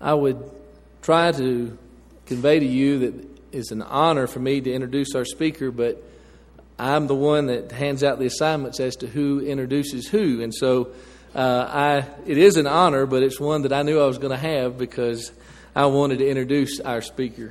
I would try to convey to you that it's an honor for me to introduce our speaker, but I'm the one that hands out the assignments as to who introduces who. And so it is an honor, but it's one that I knew I was going to have because I wanted to introduce our speaker.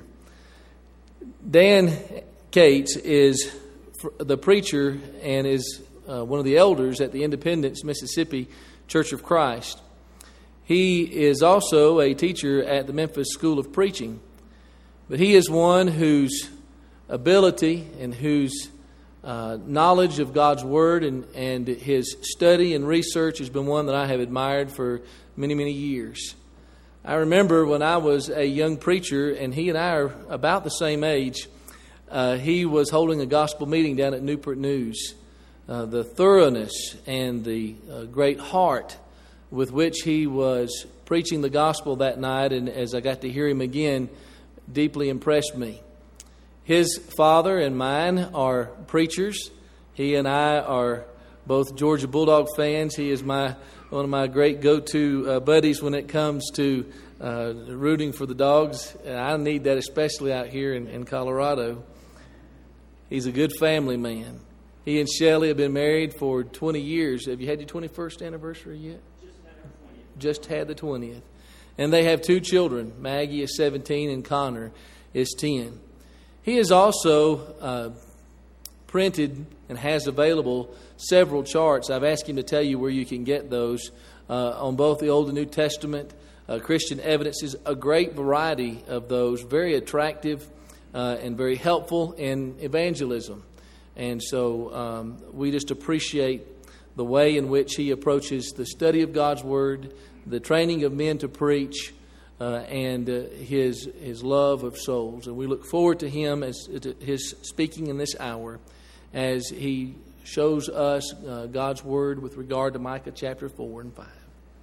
Dan Cates is the preacher and is one of the elders at the Independence, Mississippi Church of Christ. He is also a teacher at the Memphis School of Preaching. But he is one whose ability and whose knowledge of God's Word and his study and research has been one that I have admired for many, many years. I remember when I was a young preacher, and he and I are about the same age, he was holding a gospel meeting down at Newport News. The thoroughness and the great heart with which he was preaching the gospel that night, and as I got to hear him again, deeply impressed me. His father and mine are preachers. He and I are both Georgia Bulldog fans. He is one of my great go-to buddies when it comes to rooting for the dogs. I need that especially out here in Colorado. He's a good family man. He and Shelley have been married for 20 years. Have you had your 21st anniversary yet? Just had the 20th. And they have 2 children. Maggie is 17 and Connor is 10. He has also printed and has available several charts. I've asked him to tell you where you can get those on both the Old and New Testament, Christian evidences, a great variety of those, very attractive and very helpful in evangelism. And so we just appreciate the way in which he approaches the study of God's Word, the training of men to preach, and his love of souls. And we look forward to him as his speaking in this hour as he shows us God's Word with regard to Micah chapter 4 and 5.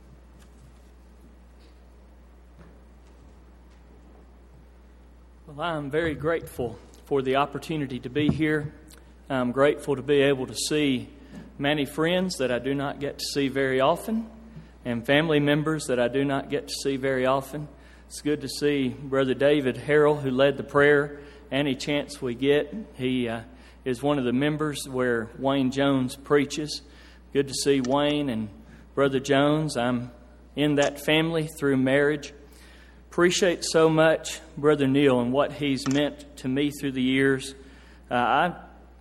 Well, I'm very grateful for the opportunity to be here. I'm grateful to be able to see many friends that I do not get to see very often, and family members that I do not get to see very often. It's good to see Brother David Harrell, who led the prayer any chance we get. He is one of the members where Wayne Jones preaches. Good to see Wayne and Brother Jones. I'm in that family through marriage. Appreciate so much Brother Neil and what he's meant to me through the years. I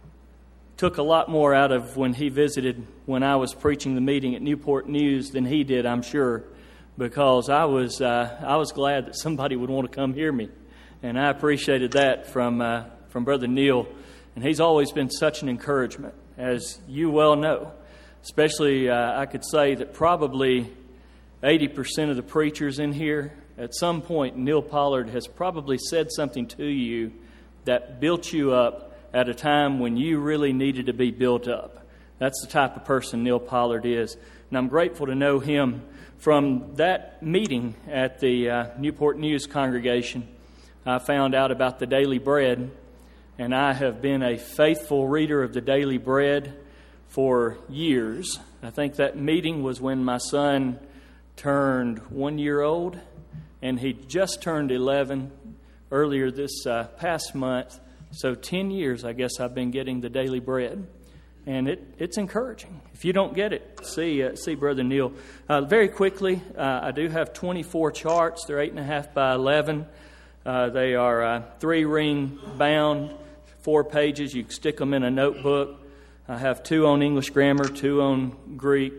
took a lot more out of when he visited when I was preaching the meeting at Newport News than he did, I'm sure, because I was glad that somebody would want to come hear me, and I appreciated that from Brother Neil, and he's always been such an encouragement, as you well know. Especially, I could say that probably 80% of the preachers in here, at some point, Neil Pollard has probably said something to you that built you up at a time when you really needed to be built up. That's the type of person Neil Pollard is. And I'm grateful to know him from that meeting at the Newport News congregation. I found out about the Daily Bread, and I have been a faithful reader of the Daily Bread for years. I think that meeting was when my son turned 1 year old, and he just turned 11 earlier this past month. So 10 years, I guess, I've been getting the Daily Bread, and it's encouraging. If you don't get it, see Brother Neil. Very quickly, I do have 24 charts. They're 8.5 by 11. They are 3-ring bound, 4 pages. You can stick them in a notebook. I have 2 on English grammar, 2 on Greek,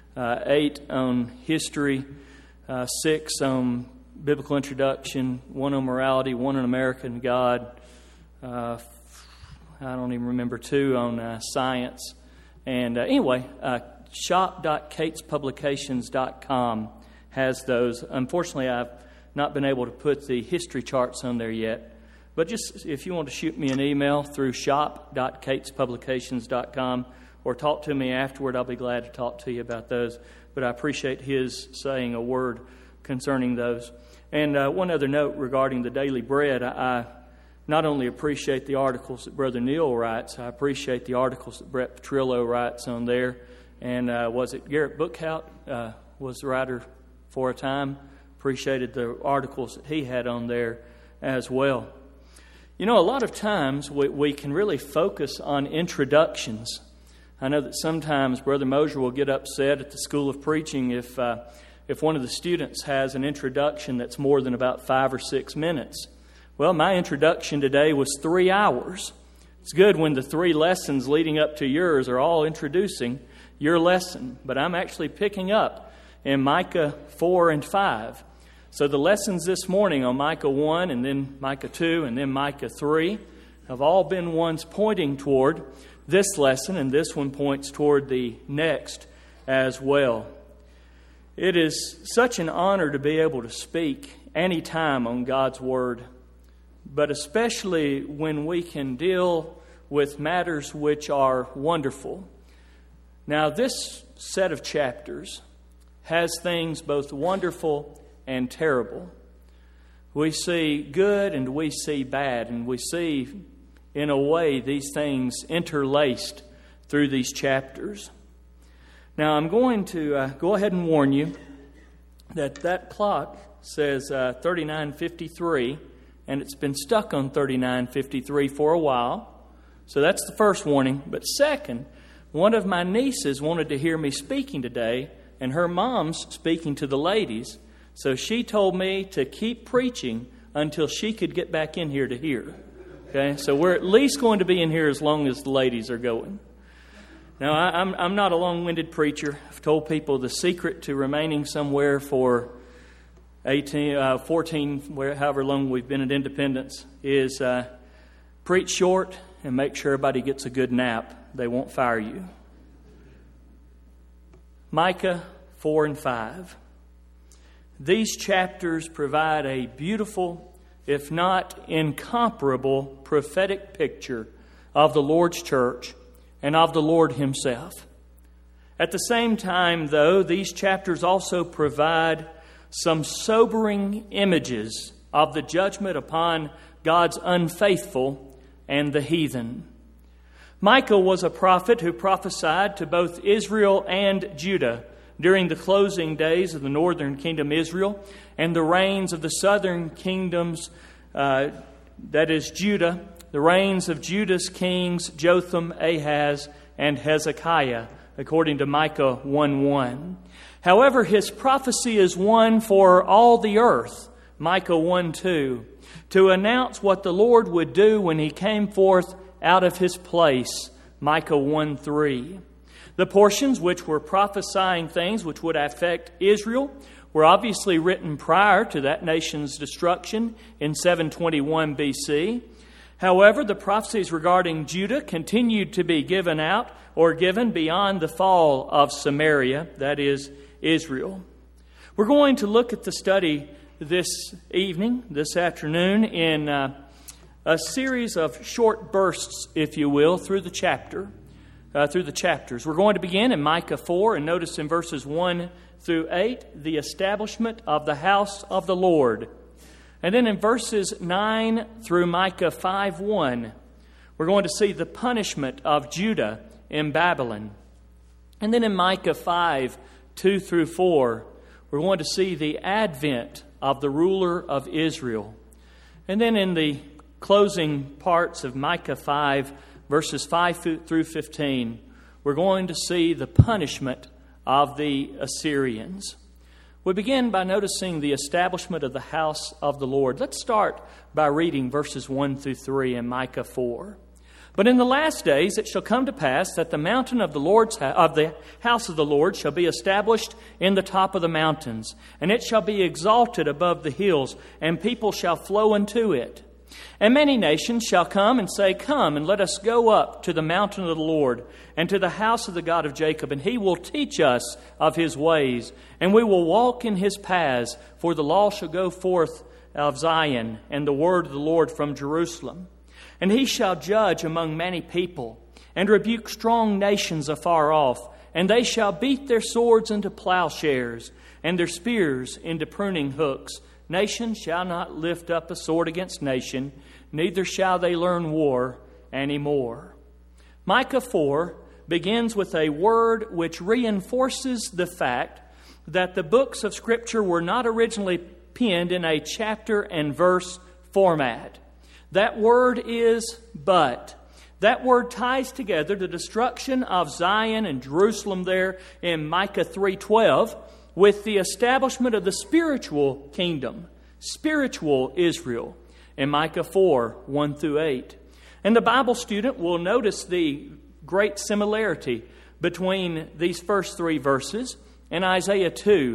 8 on history, 6 on biblical introduction, 1 on morality, 1 on America and God. I don't even remember 2 on science. And anyway, shop.catespublications.com has those. Unfortunately, I've not been able to put the history charts on there yet. But just if you want to shoot me an email through shop.catespublications.com or talk to me afterward, I'll be glad to talk to you about those. But I appreciate his saying a word concerning those. And one other note regarding the Daily Bread, I not only appreciate the articles that Brother Neil writes, I appreciate the articles that Brett Petrillo writes on there. And was it Garrett Bookhout was the writer for a time? Appreciated the articles that he had on there as well. You know, a lot of times we can really focus on introductions. I know that sometimes Brother Mosier will get upset at the School of Preaching if one of the students has an introduction that's more than about 5 or 6 minutes. Well, my introduction today was 3 hours. It's good when the 3 lessons leading up to yours are all introducing your lesson, but I'm actually picking up in Micah 4 and 5. So the lessons this morning on Micah 1 and then Micah 2 and then Micah 3 have all been ones pointing toward this lesson, and this one points toward the next as well. It is such an honor to be able to speak any time on God's Word, but especially when we can deal with matters which are wonderful. Now, this set of chapters has things both wonderful and terrible. We see good and we see bad, and we see, in a way, these things interlaced through these chapters. Now, I'm going to go ahead and warn you that clock says 39:53, and it's been stuck on 39:53 for a while. So that's the first warning. But second, one of my nieces wanted to hear me speaking today, and her mom's speaking to the ladies. So she told me to keep preaching until she could get back in here to hear. Okay, so we're at least going to be in here as long as the ladies are going. Now, I'm not a long-winded preacher. I've told people the secret to remaining somewhere for 14, however long we've been at Independence, is preach short and make sure everybody gets a good nap. They won't fire you. Micah 4 and 5. These chapters provide a beautiful, if not incomparable, prophetic picture of the Lord's church and of the Lord Himself. At the same time, though, these chapters also provide some sobering images of the judgment upon God's unfaithful and the heathen. Micah was a prophet who prophesied to both Israel and Judah during the closing days of the northern kingdom Israel and the reigns of the southern kingdoms, that is Judah, the reigns of Judah's kings Jotham, Ahaz, and Hezekiah, according to Micah 1:1. However, his prophecy is one for all the earth, Micah 1:2, to announce what the Lord would do when He came forth out of His place, Micah 1:3. The portions which were prophesying things which would affect Israel were obviously written prior to that nation's destruction in 721 BC. However, the prophecies regarding Judah continued to be given out or given beyond the fall of Samaria, that is, Israel. We're going to look at the study this evening, this afternoon, in a series of short bursts, if you will, through the chapters. We're going to begin in Micah 4, and notice in verses 1 through 8, the establishment of the house of the Lord. And then in verses 9 through Micah 5:1, we're going to see the punishment of Judah in Babylon. And then in Micah 5:2 through 4, we're going to see the advent of the ruler of Israel. And then in the closing parts of Micah 5, verses 5 through 15, we're going to see the punishment of the Assyrians. We begin by noticing the establishment of the house of the Lord. Let's start by reading verses 1 through 3 in Micah 4. But in the last days it shall come to pass that the mountain of the house of the Lord shall be established in the top of the mountains, and it shall be exalted above the hills, and people shall flow unto it. And many nations shall come and say, Come, and let us go up to the mountain of the Lord, and to the house of the God of Jacob, and He will teach us of His ways, and we will walk in His paths, for the law shall go forth of Zion, and the word of the Lord from Jerusalem. And He shall judge among many people, and rebuke strong nations afar off, and they shall beat their swords into plowshares, and their spears into pruning hooks. Nation shall not lift up a sword against nation, neither shall they learn war any more. Micah 4 begins with a word which reinforces the fact that the books of Scripture were not originally penned in a chapter and verse format. That word is but. That word ties together the destruction of Zion and Jerusalem there in Micah 3:12 with the establishment of the spiritual kingdom, spiritual Israel, in Micah 4:1-8. And the Bible student will notice the great similarity between these first three verses and Isaiah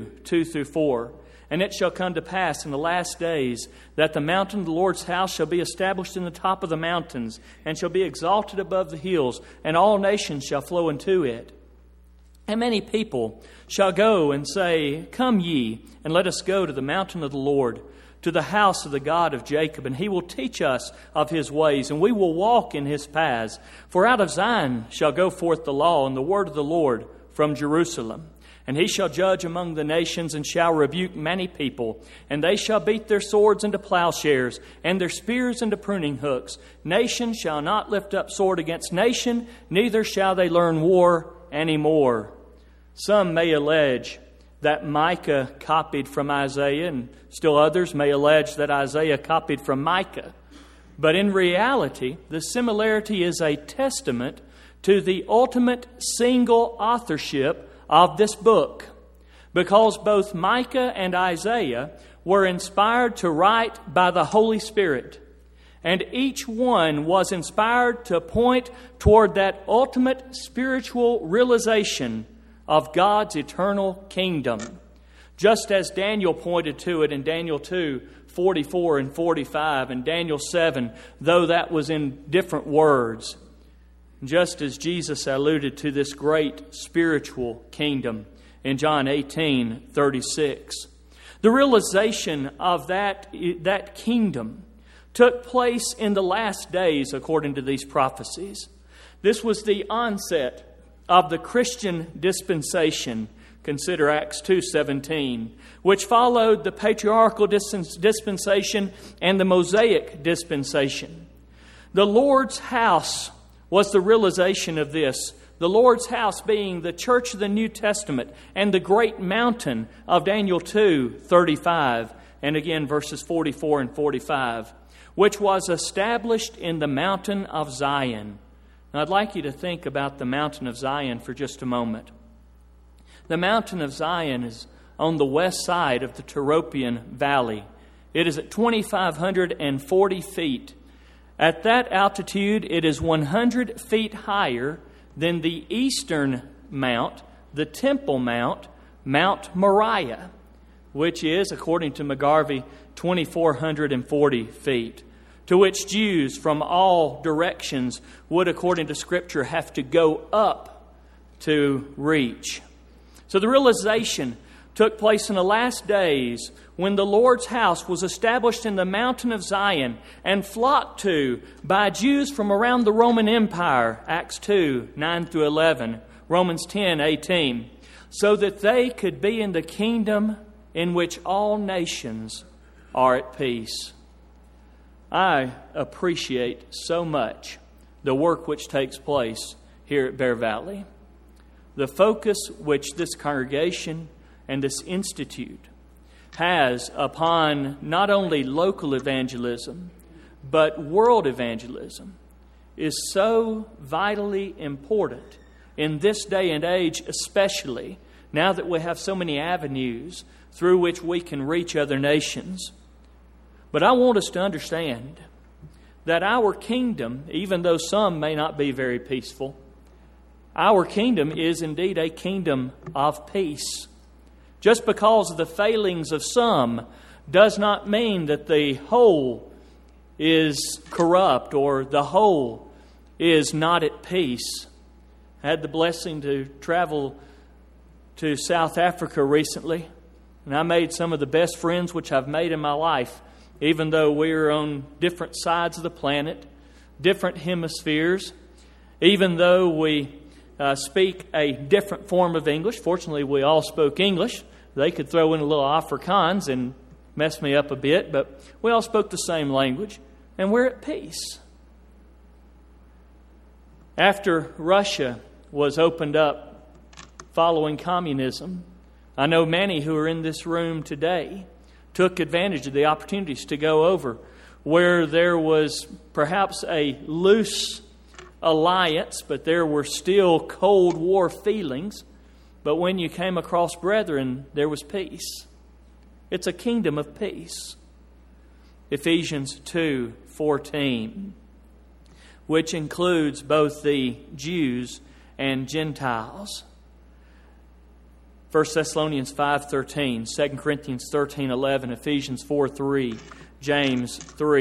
2:2-4. And it shall come to pass in the last days that the mountain of the Lord's house shall be established in the top of the mountains, and shall be exalted above the hills, and all nations shall flow into it. And many people shall go and say, Come ye, and let us go to the mountain of the Lord, to the house of the God of Jacob, and He will teach us of His ways, and we will walk in His paths. For out of Zion shall go forth the law, and the word of the Lord from Jerusalem. And He shall judge among the nations, and shall rebuke many people. And they shall beat their swords into plowshares, and their spears into pruning hooks. Nation shall not lift up sword against nation, neither shall they learn war any more. Some may allege that Micah copied from Isaiah, and still others may allege that Isaiah copied from Micah. But in reality, the similarity is a testament to the ultimate single authorship of this book, because both Micah and Isaiah were inspired to write by the Holy Spirit, and each one was inspired to point toward that ultimate spiritual realization of God's eternal kingdom, just as Daniel pointed to it in Daniel 2:44 and 45, and Daniel 7, though that was in different words. Just as Jesus alluded to this great spiritual kingdom in John 18:36. The realization of that kingdom took place in the last days according to these prophecies. This was the onset of the Christian dispensation. Consider Acts 2:17, which followed the patriarchal dispensation and the Mosaic dispensation. The Lord's house was the realization of this. The Lord's house being the church of the New Testament and the great mountain of Daniel 2:35, and again verses 44 and 45, which was established in the mountain of Zion. Now I'd like you to think about the mountain of Zion for just a moment. The mountain of Zion is on the west side of the Tyropoeon Valley. It is at 2,540 feet. At that altitude, it is 100 feet higher than the eastern mount, the Temple Mount, Mount Moriah, which is, according to McGarvey, 2,440 feet, to which Jews from all directions would, according to Scripture, have to go up to reach. So the realization took place in the last days when the Lord's house was established in the mountain of Zion and flocked to by Jews from around the Roman Empire, Acts 2:9-11, Romans 10:18, so that they could be in the kingdom in which all nations are at peace. I appreciate so much the work which takes place here at Bear Valley. The focus which this congregation and this institute has upon not only local evangelism, but world evangelism is so vitally important in this day and age, especially now that we have so many avenues through which we can reach other nations. But I want us to understand that our kingdom, even though some may not be very peaceful, our kingdom is indeed a kingdom of peace. Just because of the failings of some does not mean that the whole is corrupt or the whole is not at peace. I had the blessing to travel to South Africa recently, and I made some of the best friends which I've made in my life, even though we are on different sides of the planet, different hemispheres, even though we speak a different form of English. Fortunately, we all spoke English. They could throw in a little Afrikaans and mess me up a bit, but we all spoke the same language, and we're at peace. After Russia was opened up following communism, I know many who are in this room today took advantage of the opportunities to go over where there was perhaps a loose alliance, but there were still Cold War feelings. But when you came across brethren, there was peace. It's a kingdom of peace. Ephesians 2:14, which includes both the Jews and Gentiles. 1 Thessalonians 5:13, 2 Corinthians 13:11, Ephesians 4:3, James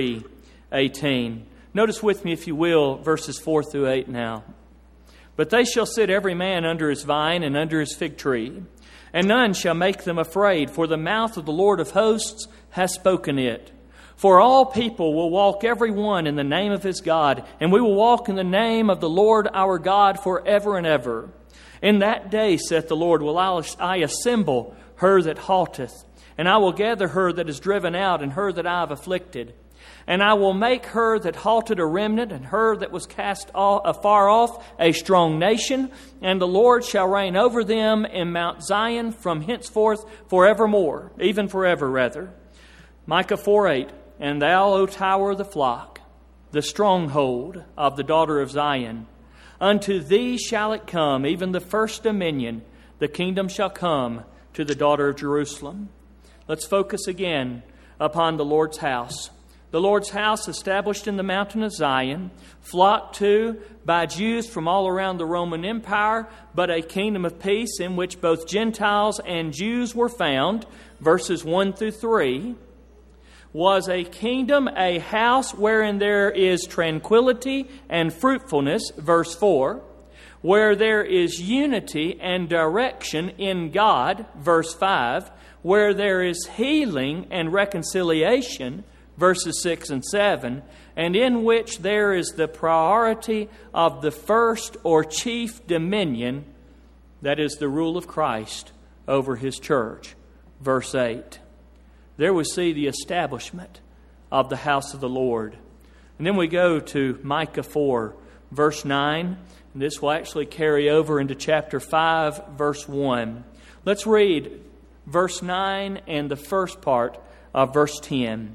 3:18. Notice with me, if you will, verses 4 through 8 now. But they shall sit every man under his vine and under his fig tree, and none shall make them afraid, for the mouth of the Lord of hosts has spoken it. For all people will walk every one in the name of his God, and we will walk in the name of the Lord our God forever and ever. In that day, saith the Lord, will I assemble her that halteth, and I will gather her that is driven out, and her that I have afflicted. And I will make her that halted a remnant, and her that was cast afar off a strong nation. And the Lord shall reign over them in Mount Zion from henceforth forevermore, even forever rather. Micah 4:8, and thou, O tower of the flock, the stronghold of the daughter of Zion, unto thee shall it come, even the first dominion, the kingdom shall come to the daughter of Jerusalem. Let's focus again upon the Lord's house. The Lord's house established in the mountain of Zion, flocked to by Jews from all around the Roman Empire, but a kingdom of peace in which both Gentiles and Jews were found, verses 1 through 3, was a kingdom, a house wherein there is tranquility and fruitfulness, verse 4, where there is unity and direction in God, verse 5, where there is healing and reconciliation, verses 6 and 7, and in which there is the priority of the first or chief dominion, that is the rule of Christ over His church, verse 8. There we see the establishment of the house of the Lord. And then we go to Micah 4, verse 9, and this will actually carry over into chapter 5, verse 1. Let's read verse 9 and the first part of verse 10.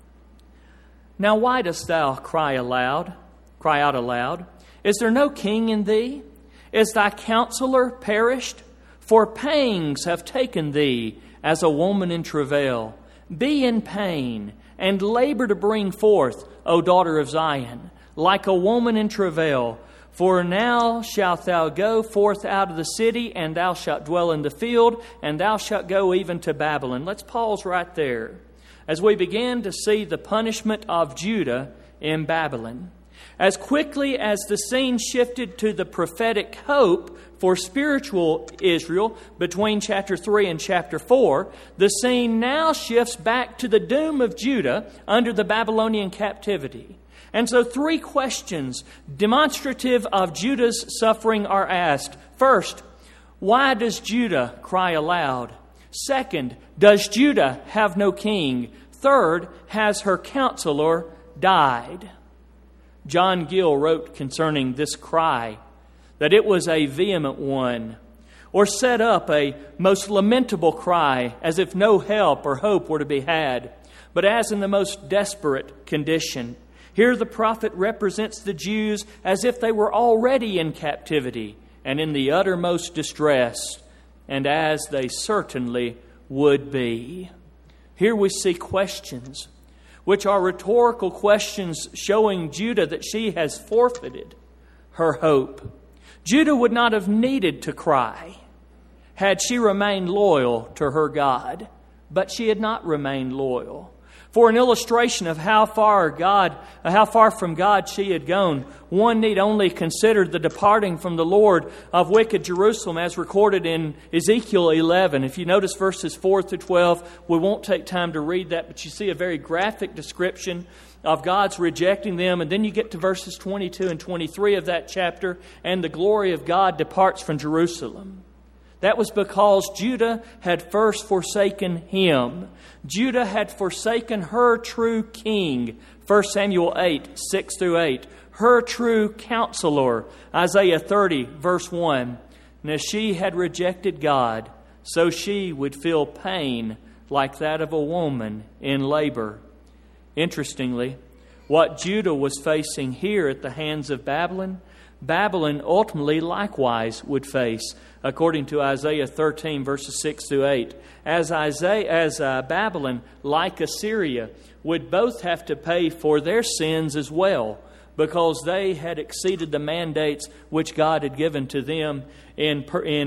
Now why dost thou cry out aloud? Is there no king in thee? Is thy counselor perished? For pangs have taken thee as a woman in travail. Be in pain, and labor to bring forth, O daughter of Zion, like a woman in travail. For now shalt thou go forth out of the city, and thou shalt dwell in the field, and thou shalt go even to Babylon. Let's pause right there as we begin to see the punishment of Judah in Babylon. As quickly as the scene shifted to the prophetic hope for spiritual Israel between chapter 3 and chapter 4, the scene now shifts back to the doom of Judah under the Babylonian captivity. And so 3 questions demonstrative of Judah's suffering are asked. First, why does Judah cry aloud? Second, does Judah have no king? Third, has her counselor died? John Gill wrote concerning this cry that it was a vehement one, or set up a most lamentable cry, as if no help or hope were to be had, but as in the most desperate condition. Here the prophet represents the Jews as if they were already in captivity and in the uttermost distress, and as they certainly would be. Here we see questions, which are rhetorical questions showing Judah that she has forfeited her hope. Judah would not have needed to cry had she remained loyal to her God, but she had not remained loyal. For an illustration of how far from God she had gone, one need only consider the departing from the Lord of wicked Jerusalem as recorded in Ezekiel 11. If you notice verses 4 through 12, we won't take time to read that, but you see a very graphic description of God's rejecting them. And then you get to verses 22 and 23 of that chapter, and the glory of God departs from Jerusalem. That was because Judah had first forsaken Him. Judah had forsaken her true king, 1 Samuel 8, 6 through 8. Her true counselor, Isaiah 30, verse 1. And as she had rejected God, so she would feel pain like that of a woman in labor. Interestingly, what Judah was facing here at the hands of Babylon, Babylon ultimately likewise would face, according to Isaiah 13, verses 6 through 8. As Babylon, like Assyria, would both have to pay for their sins as well, because they had exceeded the mandates which God had given to them in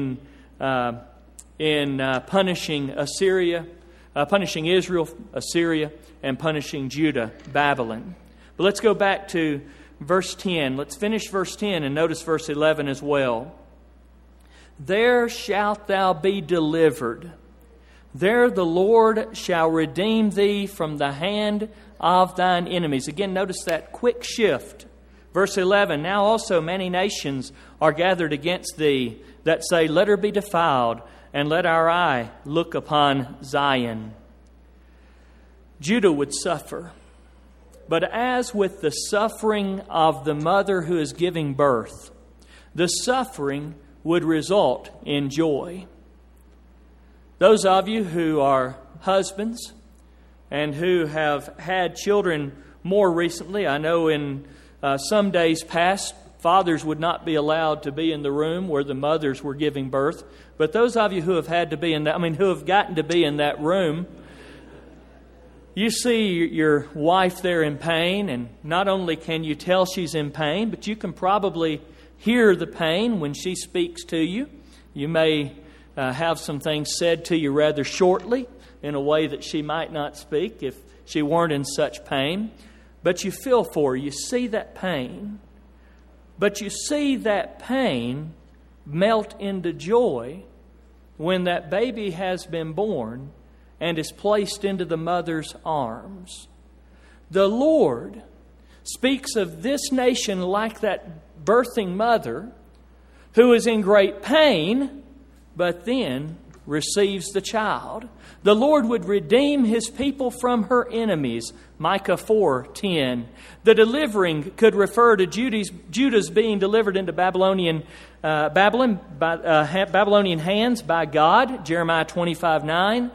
punishing Israel, Assyria, and punishing Judah, Babylon. But let's go back to verse 10. Let's finish verse 10 and notice verse 11 as well. There shalt thou be delivered. There the Lord shall redeem thee from the hand of thine enemies. Again, notice that quick shift. Verse 11, now also many nations are gathered against thee that say, let her be defiled, and let our eye look upon Zion. Judah would suffer. But as with the suffering of the mother who is giving birth, the suffering would result in joy. Those of you who are husbands and who have had children more recently, I know in some days past, fathers would not be allowed to be in the room where the mothers were giving birth. But those of you who have had to be in that, who have gotten to be in that room, you see your wife there in pain, and not only can you tell she's in pain, but you can probably hear the pain when she speaks to you. You may have some things said to you rather shortly in a way that she might not speak if she weren't in such pain. But you feel for her. You see that pain. But you see that pain melt into joy when that baby has been born and is placed into the mother's arms. The Lord speaks of this nation like that birthing mother who is in great pain, but then receives the child. The Lord would redeem His people from her enemies. Micah 4:10. The delivering could refer to Judah's being delivered into Babylonian hands by God. Jeremiah 25:9,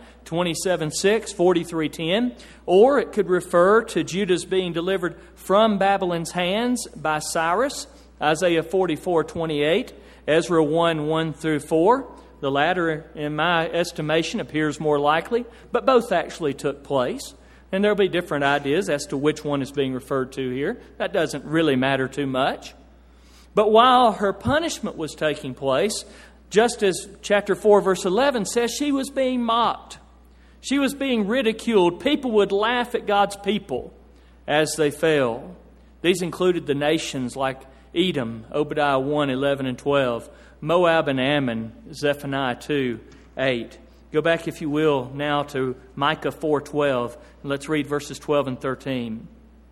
27:6, 43:10. Or it could refer to Judah's being delivered from Babylon's hands by Cyrus. Isaiah 44:28, Ezra 1:1 through 4. The latter, in my estimation, appears more likely, but both actually took place. And there'll be different ideas as to which one is being referred to here. That doesn't really matter too much. But while her punishment was taking place, just as chapter 4, verse 11 says, she was being mocked. She was being ridiculed. People would laugh at God's people as they fell. These included the nations like Edom, Obadiah 1, 11 and 12, Moab and Ammon, Zephaniah 2, 8. Go back, if you will, now to Micah 4:12. Let's read verses 12 and 13.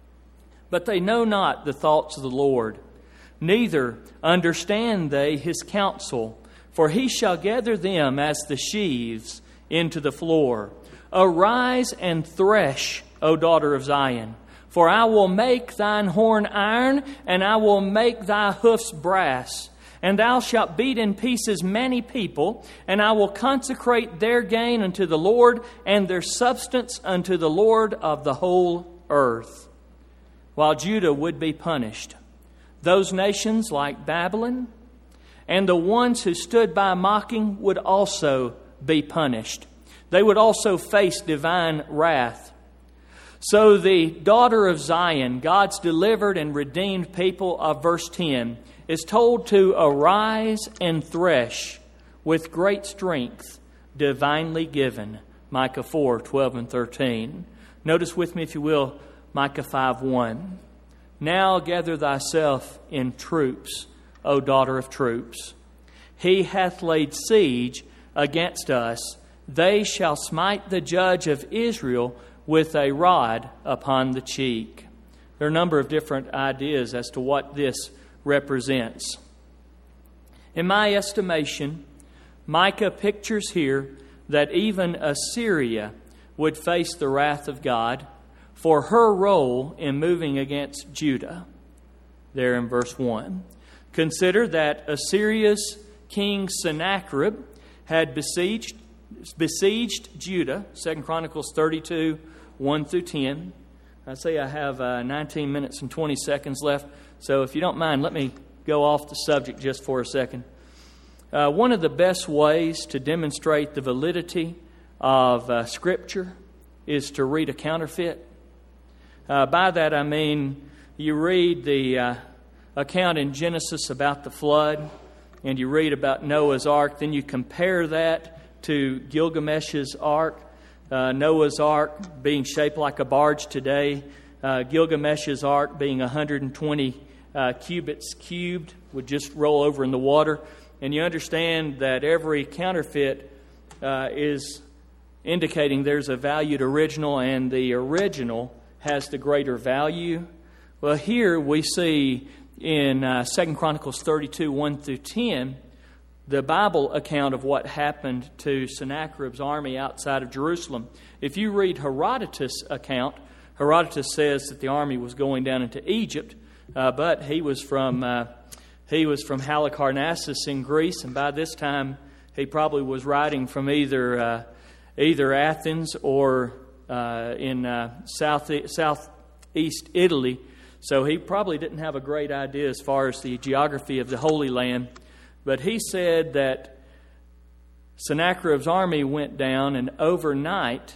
But they know not the thoughts of the Lord, neither understand they His counsel. For He shall gather them as the sheaves into the floor. Arise and thresh, O daughter of Zion. For I will make thine horn iron, and I will make thy hoofs brass. And thou shalt beat in pieces many people, and I will consecrate their gain unto the Lord, and their substance unto the Lord of the whole earth. While Judah would be punished, those nations like Babylon and the ones who stood by mocking would also be punished. They would also face divine wrath. So the daughter of Zion, God's delivered and redeemed people of verse 10, is told to arise and thresh with great strength, divinely given. Micah 4, 12 and 13. Notice with me, if you will, Micah 5:1. Now gather thyself in troops, O daughter of troops. He hath laid siege against us. They shall smite the judge of Israel with a rod upon the cheek. There are a number of different ideas as to what this represents. In my estimation, Micah pictures here that even Assyria would face the wrath of God for her role in moving against Judah. There in verse 1. Consider that Assyria's king Sennacherib had besieged Judah, 2 Chronicles 32, 1 through 10. I say I have 19 minutes and 20 seconds left, so if you don't mind, let me go off the subject just for a second. One of the best ways to demonstrate the validity of Scripture is to read a counterfeit. By that I mean you read the account in Genesis about the flood, and you read about Noah's Ark, then you compare that to Gilgamesh's Ark. Noah's Ark being shaped like a barge today, Gilgamesh's Ark being 120 cubits cubed, would just roll over in the water. And you understand that every counterfeit is indicating there's a valued original, and the original has the greater value. Well, here we see in 2 Chronicles 32, 1 through 10, the Bible account of what happened to Sennacherib's army outside of Jerusalem. If you read Herodotus' account, Herodotus says that the army was going down into Egypt, but he was from Halicarnassus in Greece, and by this time he probably was writing from either Athens or in southeast Italy. So he probably didn't have a great idea as far as the geography of the Holy Land. But he said that Sennacherib's army went down, and overnight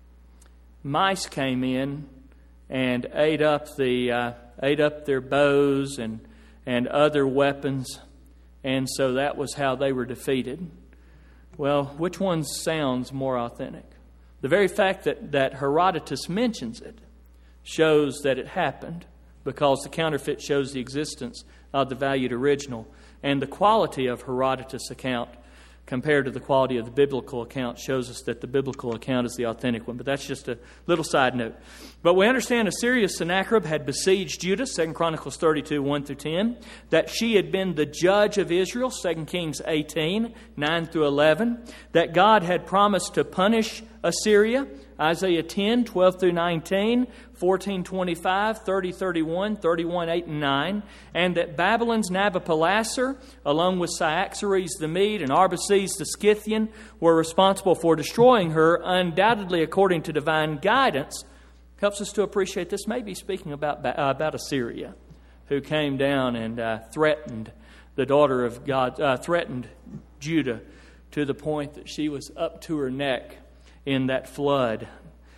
mice came in and ate up their bows and other weapons, and so that was how they were defeated. Well, which one sounds more authentic? The very fact that Herodotus mentions it shows that it happened, because the counterfeit shows the existence of the valued original. And the quality of Herodotus' account compared to the quality of the biblical account shows us that the biblical account is the authentic one. But that's just a little side note. But we understand Assyria's Sennacherib had besieged Judah, 2 Chronicles 32, 1 through 10. That she had been the judge of Israel, 2 Kings 18, 9 through 11. That God had promised to punish Assyria, Isaiah 10, 12 through 19, 14, 25, 30, 31, 31, 8, and 9. And that Babylon's Nabopolassar, along with Cyaxares the Mede and Arbaces the Scythian, were responsible for destroying her, undoubtedly according to divine guidance, helps us to appreciate this may be speaking about Assyria, who came down and threatened the daughter of God, threatened Judah to the point that she was up to her neck in that flood.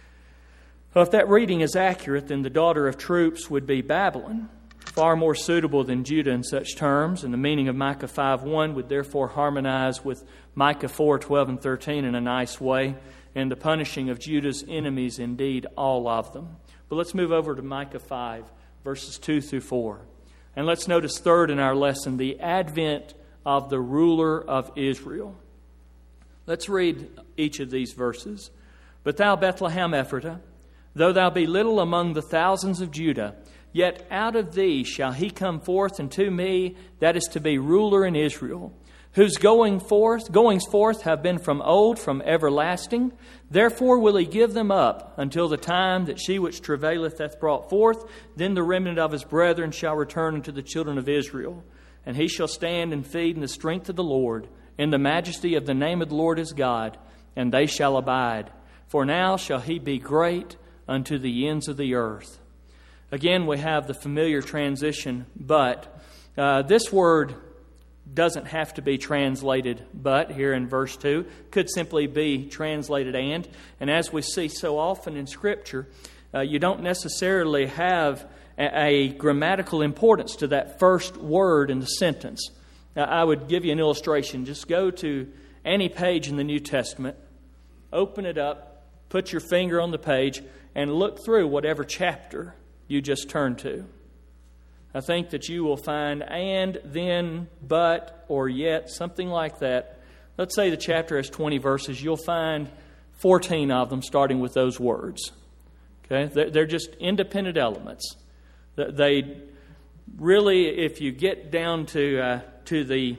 Well, if that reading is accurate, then the daughter of troops would be Babylon, far more suitable than Judah in such terms, and the meaning of Micah 5:1 would therefore harmonize with Micah 4:12 and 13 in a nice way, and the punishing of Judah's enemies, indeed all of them. But let's move over to Micah 5, verses 2 through 4. And let's notice third in our lesson, the advent of the ruler of Israel. Let's read each of these verses. But thou, Bethlehem Ephratah, though thou be little among the thousands of Judah, yet out of thee shall he come forth unto me that is to be ruler in Israel, whose goings forth have been from old, from everlasting. Therefore will he give them up until the time that she which travaileth hath brought forth. Then the remnant of his brethren shall return unto the children of Israel. And he shall stand and feed in the strength of the Lord, in the majesty of the name of the Lord his God, and they shall abide. For now shall he be great unto the ends of the earth. Again, we have the familiar transition, but this word doesn't have to be translated but here in verse 2. Could simply be translated and. And as we see so often in Scripture, you don't necessarily have a grammatical importance to that first word in the sentence. Now, I would give you an illustration. Just go to any page in the New Testament, open it up, put your finger on the page, and look through whatever chapter you just turned to. I think that you will find and, then, but, or yet, something like that. Let's say the chapter has 20 verses. You'll find 14 of them starting with those words. Okay? They're just independent elements. They really, if you get down to the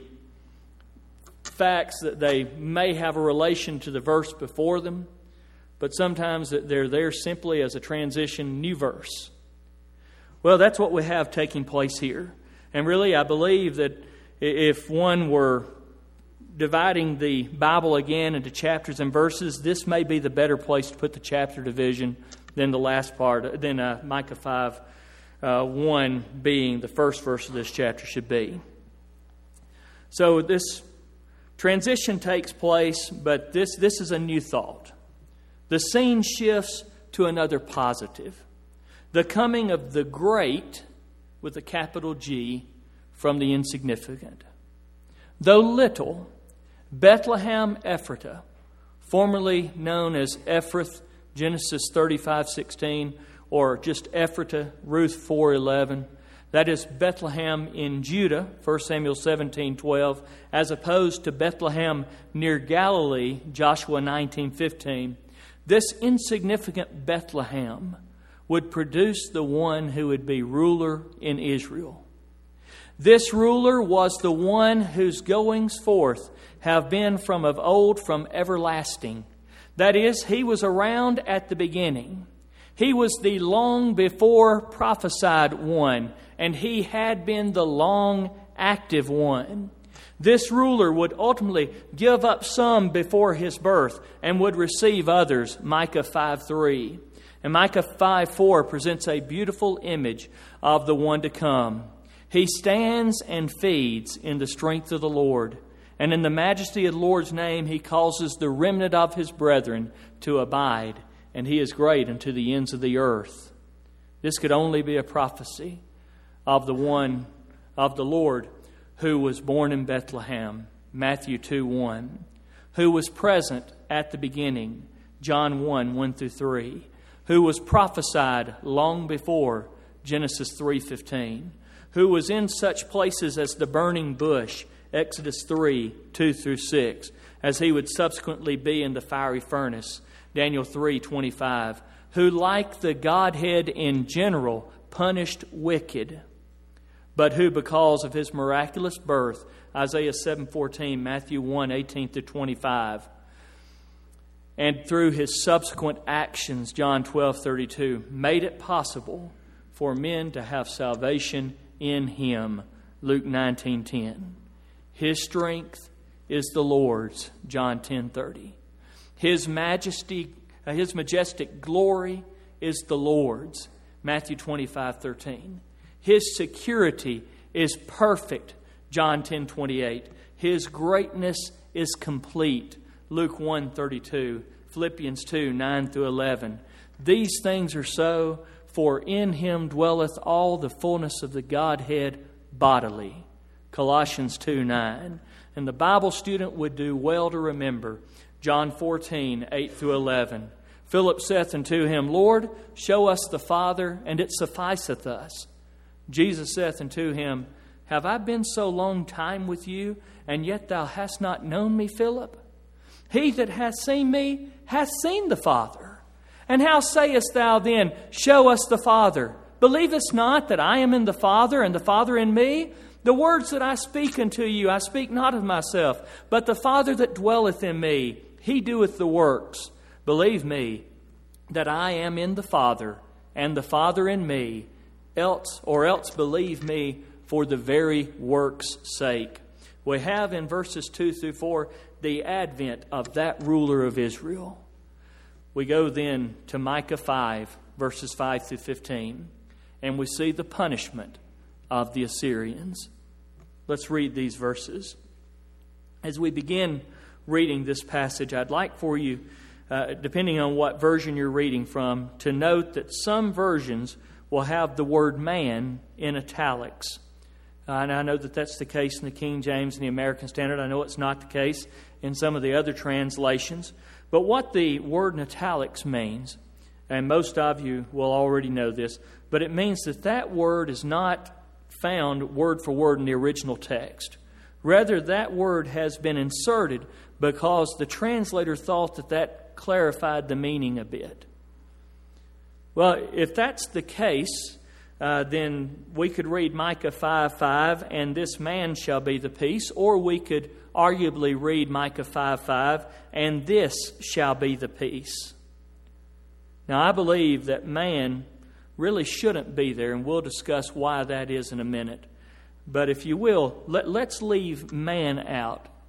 facts, that they may have a relation to the verse before them, but sometimes they're there simply as a transition new verse. Well, that's what we have taking place here. And really, I believe that if one were dividing the Bible again into chapters and verses, this may be the better place to put the chapter division than the last part, than Micah 5, 1 being the first verse of this chapter should be. So this transition takes place, but this is a new thought. The scene shifts to another positive. The coming of the great, with a capital G, from the insignificant. Though little, Bethlehem Ephratah, formerly known as Ephrath, Genesis 35:16, or just Ephratah, Ruth 4:11, that is Bethlehem in Judah, 1 Samuel 17:12, as opposed to Bethlehem near Galilee, Joshua 19:15. This insignificant Bethlehem would produce the one who would be ruler in Israel. This ruler was the one whose goings forth have been from of old, from everlasting. That is, he was around at the beginning. He was the long before prophesied one, and he had been the long active one. This ruler would ultimately give up some before his birth and would receive others, Micah 5:3. And Micah 5:4 presents a beautiful image of the one to come. He stands and feeds in the strength of the Lord, and in the majesty of the Lord's name he causes the remnant of his brethren to abide, and he is great unto the ends of the earth. This could only be a prophecy of the one of the Lord who was born in Bethlehem, Matthew 2:1, who was present at the beginning, John 1:1-3, who was prophesied long before, Genesis 3:15, who was in such places as the burning bush, Exodus 3:2-6, as he would subsequently be in the fiery furnace, Daniel 3:25, who, like the Godhead in general, punished wicked, but who, because of his miraculous birth, Isaiah 7:14, Matthew 1:18-25, and through his subsequent actions, John 12:32, made it possible for men to have salvation in him, Luke 19:10. His strength is the Lord's, John 10:30. His majestic glory is the Lord's, Matthew 25:13. His security is perfect, John 10:28. His greatness is complete, Luke 1:32, Philippians 2:9-11. These things are so, for in him dwelleth all the fullness of the Godhead bodily, Colossians 2:9. And the Bible student would do well to remember John 14:8-11. Philip saith unto him, Lord, show us the Father, and it sufficeth us. Jesus saith unto him, Have I been so long time with you, and yet thou hast not known me, Philip? He that hath seen me hath seen the Father. And how sayest thou then, Show us the Father? Believest not that I am in the Father, and the Father in me? The words that I speak unto you, I speak not of myself, but the Father that dwelleth in me, he doeth the works. Believe me that I am in the Father, and the Father in me, else believe me for the very work's sake. We have in verses 2-4 the advent of that ruler of Israel. We go then to Micah 5, verses 5-15, and we see the punishment of the Assyrians. Let's read these verses. As we begin reading this passage, I'd like for you, depending on what version you're reading from, to note that some versions will have the word man in italics. And I know that that's the case in the King James and the American Standard. I know it's not the case in some of the other translations. But what the word in italics means, and most of you will already know this, but it means that that word is not found word for word in the original text. Rather, that word has been inserted because the translator thought that that clarified the meaning a bit. Well, if that's the case, then we could read Micah 5:5, and this man shall be the peace, or we could arguably read Micah 5:5, and this shall be the peace. Now, I believe that man really shouldn't be there, and we'll discuss why that is in a minute. But if you will, let's leave man out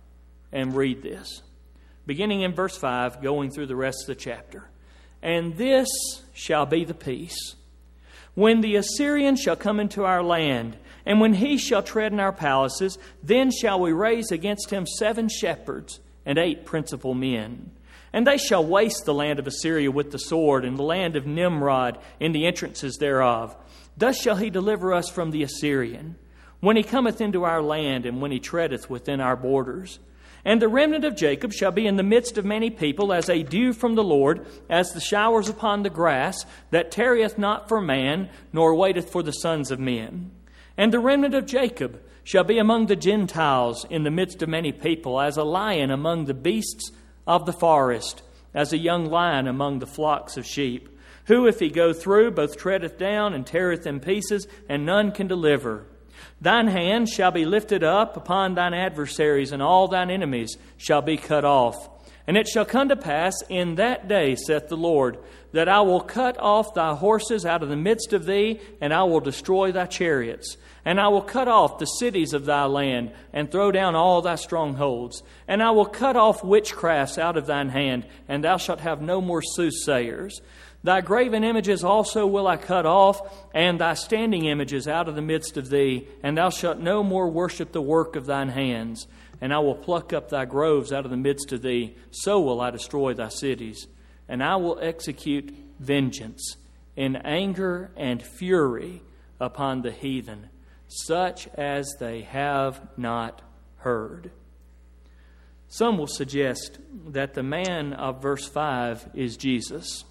and read this. Beginning in verse 5, going through the rest of the chapter. And this shall be the peace. When the Assyrian shall come into our land, and when he shall tread in our palaces, then shall we raise against him 7 shepherds and 8 principal men. And they shall waste the land of Assyria with the sword, and the land of Nimrod in the entrances thereof. Thus shall he deliver us from the Assyrian, when he cometh into our land, and when he treadeth within our borders. And the remnant of Jacob shall be in the midst of many people, as a dew from the Lord, as the showers upon the grass, that tarrieth not for man, nor waiteth for the sons of men. And the remnant of Jacob shall be among the Gentiles in the midst of many people, as a lion among the beasts of the forest, as a young lion among the flocks of sheep, who, if he go through, both treadeth down and teareth in pieces, and none can deliver. Thine hand shall be lifted up upon thine adversaries, and all thine enemies shall be cut off. And it shall come to pass in that day, saith the Lord, that I will cut off thy horses out of the midst of thee, and I will destroy thy chariots. And I will cut off the cities of thy land, and throw down all thy strongholds. And I will cut off witchcrafts out of thine hand, and thou shalt have no more soothsayers. Thy graven images also will I cut off, and thy standing images out of the midst of thee, and thou shalt no more worship the work of thine hands. And I will pluck up thy groves out of the midst of thee, so will I destroy thy cities. And I will execute vengeance in anger and fury upon the heathen, such as they have not heard. Some will suggest that the man of verse 5 is Jesus.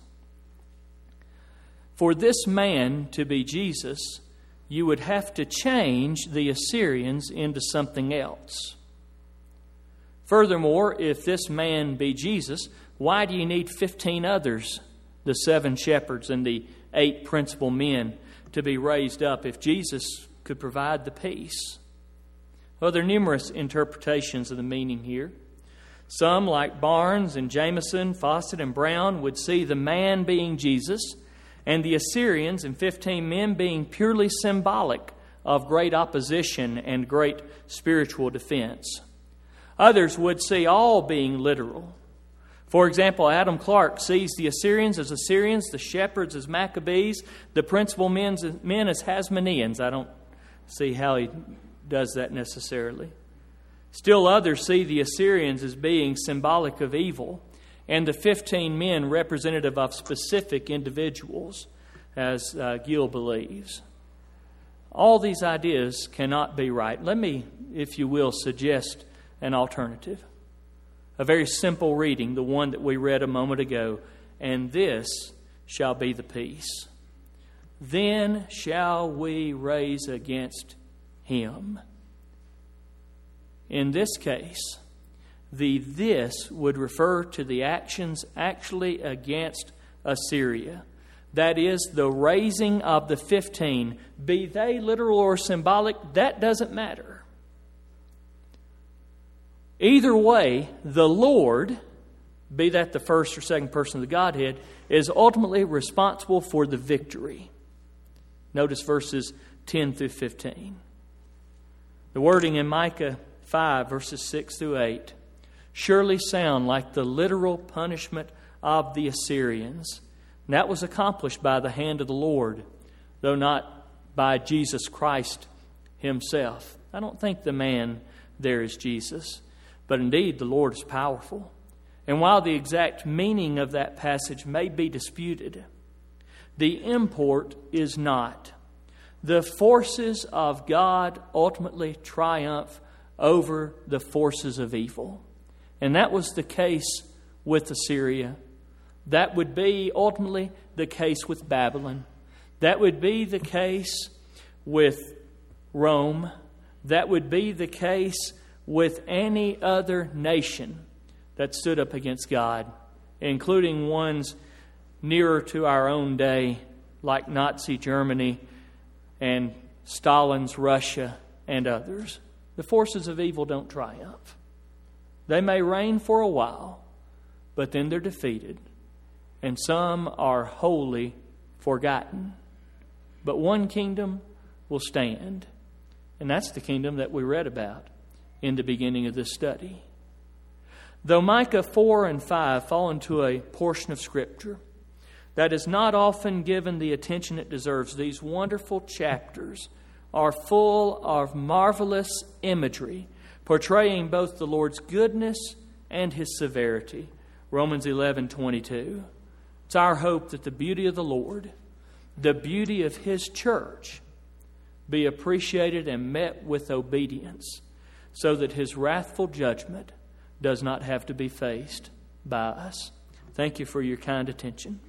For this man to be Jesus, you would have to change the Assyrians into something else. Furthermore, if this man be Jesus, why do you need 15 others, the 7 shepherds and the 8 principal men, to be raised up if Jesus could provide the peace? Well, there are numerous interpretations of the meaning here. Some, like Barnes and Jameson, Fawcett and Brown, would see the man being Jesus, and the Assyrians and 15 men being purely symbolic of great opposition and great spiritual defense. Others would see all being literal. For example, Adam Clarke sees the Assyrians as Assyrians, the shepherds as Maccabees, the principal men as Hasmoneans. I don't see how he does that necessarily. Still others see the Assyrians as being symbolic of evil, and the 15 men representative of specific individuals, as Gill believes. All these ideas cannot be right. Let me, if you will, suggest an alternative. A very simple reading, the one that we read a moment ago. And this shall be the peace. Then shall we raise against him. In this case, this would refer to the actions actually against Assyria. That is, the raising of the 15. Be they literal or symbolic, that doesn't matter. Either way, the Lord, be that the first or second person of the Godhead, is ultimately responsible for the victory. Notice verses 10 through 15. The wording in Micah 5, verses 6 through 8, surely sound like the literal punishment of the Assyrians. And that was accomplished by the hand of the Lord, though not by Jesus Christ himself. I don't think the man there is Jesus, but indeed the Lord is powerful. And while the exact meaning of that passage may be disputed, the import is not. The forces of God ultimately triumph over the forces of evil. And that was the case with Assyria. That would be ultimately the case with Babylon. That would be the case with Rome. That would be the case with any other nation that stood up against God, including ones nearer to our own day, like Nazi Germany and Stalin's Russia and others. The forces of evil don't triumph. They may reign for a while, but then they're defeated, and some are wholly forgotten. But one kingdom will stand, and that's the kingdom that we read about in the beginning of this study. Though Micah 4 and 5 fall into a portion of Scripture that is not often given the attention it deserves, these wonderful chapters are full of marvelous imagery, portraying both the Lord's goodness and His severity. Romans 11:22. It's our hope that the beauty of the Lord, the beauty of His church, be appreciated and met with obedience, so that His wrathful judgment does not have to be faced by us. Thank you for your kind attention.